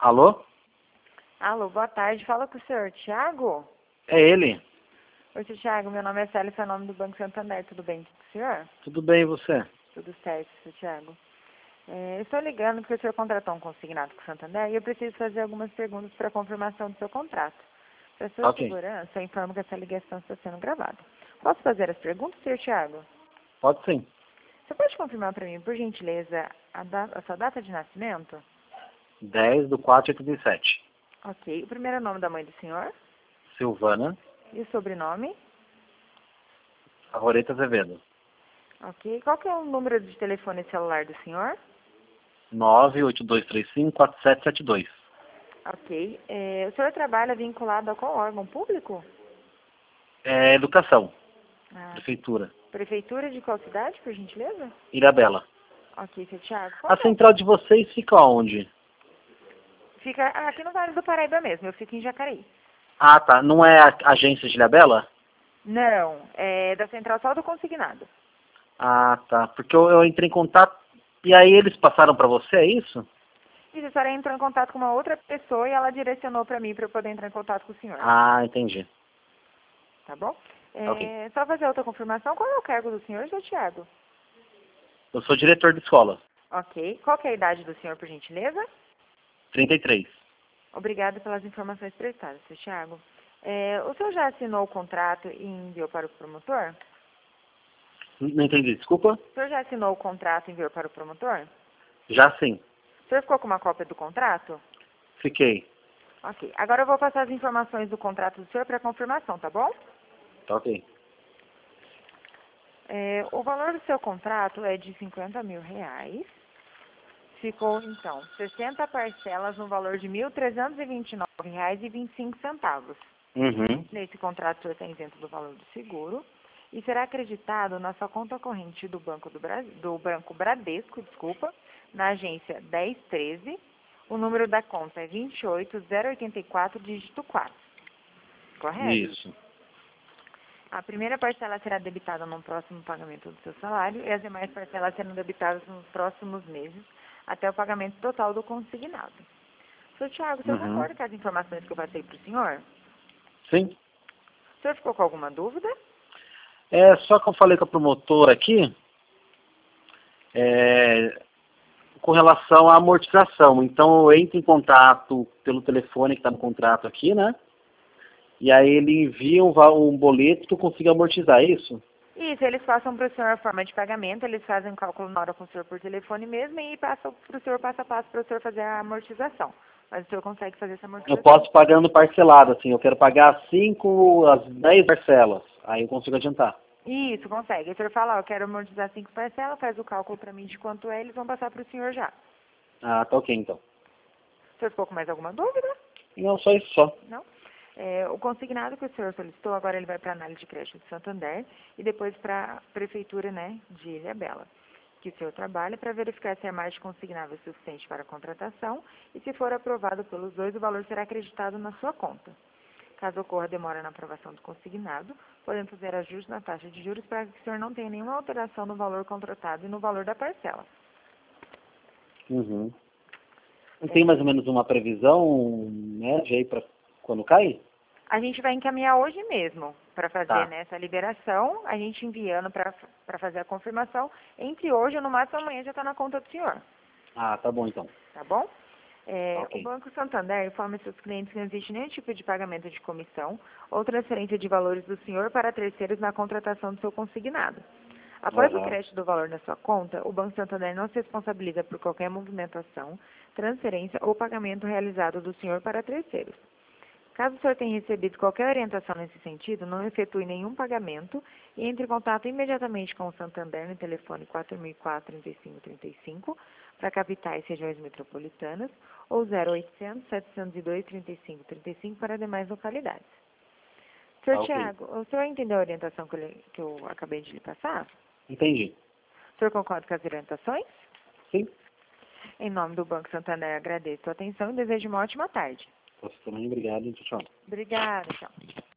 Alô? Alô, boa tarde. Fala com o senhor Thiago? É ele. Oi, seu Thiago. Meu nome é Célia, seu nome do Banco Santander. Tudo bem com o senhor? Tudo bem, e você? Tudo certo, seu Thiago. Eu estou ligando porque o senhor contratou um consignado com o Santander e eu preciso fazer algumas perguntas para confirmação do seu contrato. Para sua Ok. segurança, eu informo que essa ligação está sendo gravada. Posso fazer as perguntas, senhor Thiago? Pode sim. Você pode confirmar para mim, por gentileza, a sua data de nascimento? 10/4/87. Ok. O primeiro nome da mãe do senhor? Silvana E o sobrenome? Arvoreta Azevedo. Ok. Qual que é o número de telefone celular do senhor? 982354772. Ok. O senhor trabalha vinculado a qual órgão público? É educação. Ah, Prefeitura. prefeitura de qual cidade, por gentileza? Ilhabela. Ok, seu Thiago. A central de vocês fica onde? Fica aqui no Vale do Paraíba mesmo, eu fico em Jacareí. Ah, tá. Não é a agência de Ilhabela? Não, é da central só do consignado. Ah, tá. Porque eu entrei em contato e aí eles passaram pra você, é isso? E a senhora entrou em contato com uma outra pessoa e ela direcionou para mim para eu poder entrar em contato com o senhor. Ah, entendi. Tá bom? Ok. Só fazer outra confirmação. Qual é o cargo do senhor, seu Thiago? Eu sou diretor de escola. Ok. Qual que é a idade do senhor, por gentileza? 33. Obrigada pelas informações prestadas, seu Thiago. O senhor já assinou o contrato e enviou para o promotor? Não entendi, desculpa? O senhor já assinou o contrato e enviou para o promotor? Já sim. O senhor ficou com uma cópia do contrato? Fiquei. Ok. Agora eu vou passar as informações do contrato do senhor para confirmação, tá bom? Tá ok. O valor do seu contrato é de R$ 50.000. Ficou, então, 60 parcelas no valor de R$ 1.329,25. Uhum. Nesse contrato, o senhor está isento do valor do seguro e será acreditado na sua conta corrente do Banco Bradesco, na agência 1013. O número da conta é 28084, dígito 4. Correto? Isso. A primeira parcela será debitada no próximo pagamento do seu salário e as demais parcelas serão debitadas nos próximos meses, até o pagamento total do consignado. Sr. Thiago, o senhor Uhum. concorda com as informações que eu passei para o senhor? Sim. O senhor ficou com alguma dúvida? É só que eu falei com a promotora aqui, com relação à amortização. Então eu entro em contato pelo telefone que está no contrato aqui, né? E aí ele envia um boleto que eu consigo amortizar, é isso? Isso, eles passam para o senhor a forma de pagamento, eles fazem um cálculo na hora com o senhor por telefone mesmo e passam para o senhor passo a passo para o senhor fazer a amortização. Mas o senhor consegue fazer essa Eu amortização? posso pagando parcelado, assim, eu quero pagar as 10 parcelas. Aí eu consigo adiantar. Isso, consegue. O senhor fala, ó, eu quero amortizar 5 parcelas, faz o cálculo para mim de quanto é, eles vão passar para o senhor já. Ah, tá ok então. O senhor ficou com mais alguma dúvida? Não, só isso só. Não? O consignado que o senhor solicitou, agora ele vai para a análise de crédito de Santander e depois para a prefeitura, né, de Ilhabela, que o senhor trabalha para verificar se a margem consignável é suficiente para a contratação e se for aprovado pelos dois, o valor será acreditado na sua conta. Caso ocorra demora na aprovação do consignado, podemos fazer ajustes na taxa de juros para que o senhor não tenha nenhuma alteração no valor contratado e no valor da parcela. Uhum. Não tem mais ou menos uma previsão, né, de aí para quando cai? A gente vai encaminhar hoje mesmo para fazer Tá. nessa liberação, a gente enviando para fazer a confirmação. Entre hoje ou no máximo amanhã já está na conta do senhor, Ah, tá bom então. tá bom? Tá O ok. Banco Santander informa seus clientes que não existe nenhum tipo de pagamento de comissão ou transferência de valores do senhor para terceiros na contratação do seu consignado. Após o Aham. crédito do valor na sua conta, o Banco Santander não se responsabiliza por qualquer movimentação, transferência ou pagamento realizado do senhor para terceiros. Caso o senhor tenha recebido qualquer orientação nesse sentido, não efetue nenhum pagamento e entre em contato imediatamente com o Santander no telefone 4004-3535 para capitais e regiões metropolitanas ou 0800-702-3535 para demais localidades. Sr. Tá ok. Tiago, o senhor entendeu a orientação que eu acabei de lhe passar? Entendi. O senhor concorda com as orientações? Sim. Em nome do Banco Santander, agradeço a atenção e desejo uma ótima tarde. Você também, obrigado. Tchau, tchau. Obrigada, tchau.